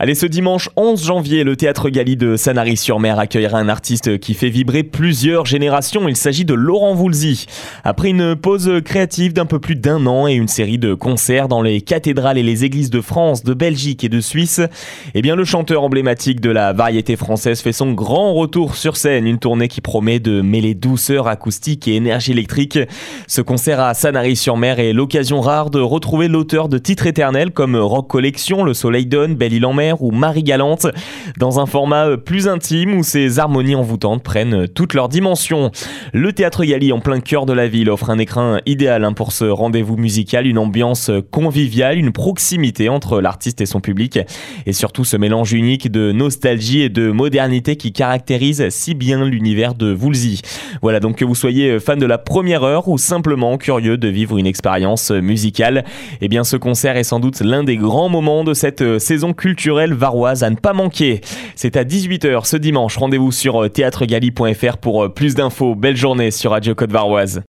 Allez, ce dimanche 11 janvier, le Théâtre Galy de Sanary-sur-Mer accueillera un artiste qui fait vibrer plusieurs générations. Il s'agit de Laurent Voulzy. Après une pause créative d'un peu plus d'1 an et une série de concerts dans les cathédrales et les églises de France, de Belgique et de Suisse, le chanteur emblématique de la variété française fait son grand retour sur scène. Une tournée qui promet de mêler douceur acoustique et énergie électrique. Ce concert à Sanary-sur-Mer est l'occasion rare de retrouver l'auteur de titres éternels comme Rock Collection, Le Soleil donne, Belle Île en mer ou Marie Galante, dans un format plus intime où ces harmonies envoûtantes prennent toutes leurs dimensions. Le Théâtre Galy, en plein cœur de la ville, offre un écrin idéal pour ce rendez-vous musical, une ambiance conviviale, une proximité entre l'artiste et son public, et surtout ce mélange unique de nostalgie et de modernité qui caractérise si bien l'univers de Voulzy. Voilà, donc que vous soyez fan de la première heure ou simplement curieux de vivre une expérience musicale, ce concert est sans doute l'un des grands moments de cette saison culturelle varoise à ne pas manquer. C'est à 18h ce dimanche. Rendez-vous sur théâtregaly.fr pour plus d'infos. Belle journée sur Radio Côte Varoise.